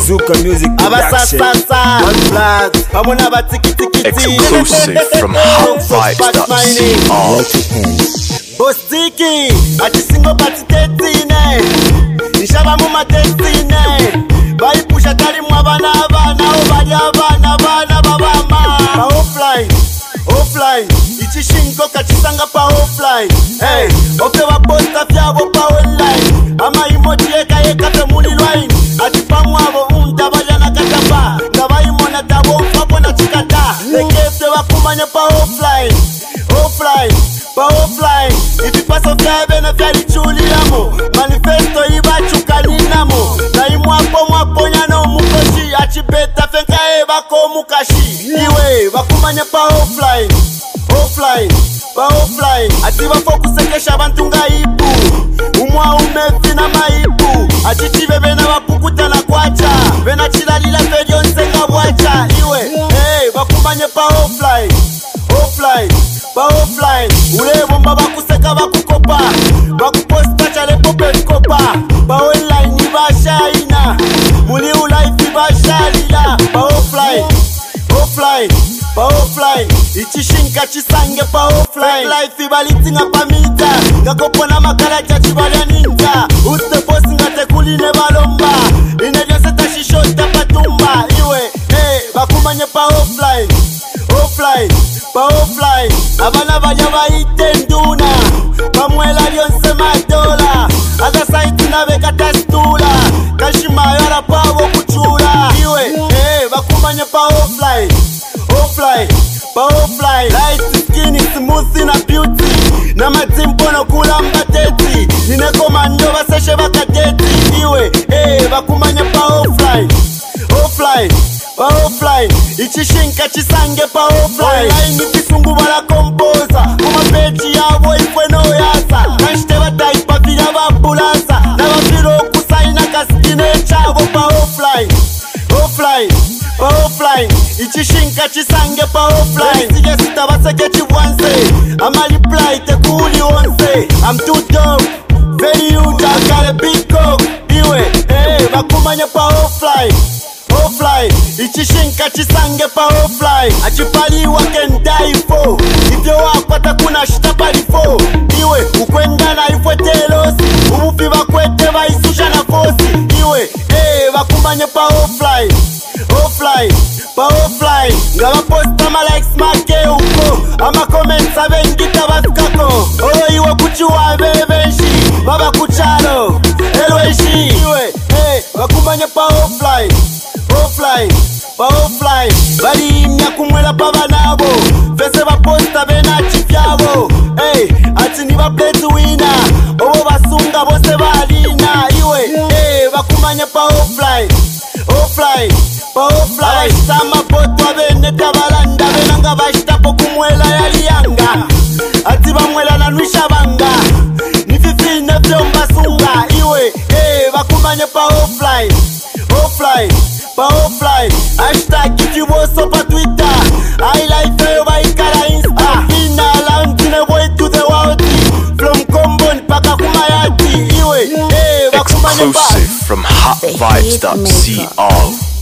Zuka Music Production. Exclusive from hotvibes.co. Bostiki, achisingo pati tetine Nishaba muma tetine Bayi pusha tari mwabana Obali abana babama Pa offline Ichishinko kachisanga pa offline Hey, okewa posta fiabo pa online Ama emoji eka temuli line Atipa mwabo untabaya na katapa Ngabayi mona tabo mfapo na chikata Lekefte wakumanya pa offline Pa offline, if you pass off live and if you truly amo Manifesto iba chukaninamo Na imwapo nyano mukoshi Achibeta fenka eba ko mukashi Iwe, wakumanya pa offline Pa offline, atiba fokusekesha bantunga ipu Umwa umefi na maipu Achichive bena wapukuta na kwacha Bena chilalila fedio nsenga wacha Iwe, hey, wakumanya pa offline Pa offline, ule bomba bakuseka bakukopa Bakuposta chale pope vikopa Pa online iba shaina Muli ulaifi iba shalila Pa offline Ichishinka chisange pa offline Life iba litinga pa mita Ngakopona makala chachibalya ninja Uste posi ngate kuline balomba Inedyo seta shishota patumba Iwe, hey, bakumanye pa offline Pa offline, abana banya baite nduna Pamwela lyonse madola Aga saiti na beka tastula Kashimayo arapawo kuchula Iwe, hey, bakumanye pa offline Pa offline Light skin, smooth na beauty Na matimpo no kula mbateti Nine komando baseshe bakateti Iwe, hey, bakumanye pa offline Pa offline, ichishinka chisange pa offline Online ikisungu bala kompoza Kuma pechi yabo ifwe no yasa Kashite bataipa vila babulasa Na wafiro kusaina kaskine chabo pa offline Pa offline, ichishinka chisange pa offline Sige sita baseke chiwanse Ama reply te kuli onse I'm too dope, very huge, I got a big cock Iwe, hey, bakumanya pa offline Ichishinka chisange pa offline Achipaliwa can die for If you walk pata kuna shitapali for Iwe, ukwenda na ifwe telosi Umufi bakwete baisusha na fosi Iwe, hey, bakumanye pa offline Pa offline Ngaba posta ma likes make uko Ama comments abengita basikako Oyo iwe kuchiwa bebenshi Baba kuchalo Elweshi Iwe, hey, bakumanye pa offline Pa offline Bali imya kumwela pa banabo Fese baposta bena chifyabo Hey, ati ni ba play to winner Owo basunga bose balina Iwe, hey, bakumanye pa offline Pa offline Abashita mapoto bene tabalanda Benanga bashita po kumwela yaliyanga Ati bamwela na nwisha banga Nififine vyomba sunga Iwe, hey, bakumanye pa offline Pa offline Hashtag if you was up on Twitter I like you by Kara Insta In a land in a way to the world From Kombon paka kumayati Iwe, hey, Exclusive from hotvibes.co.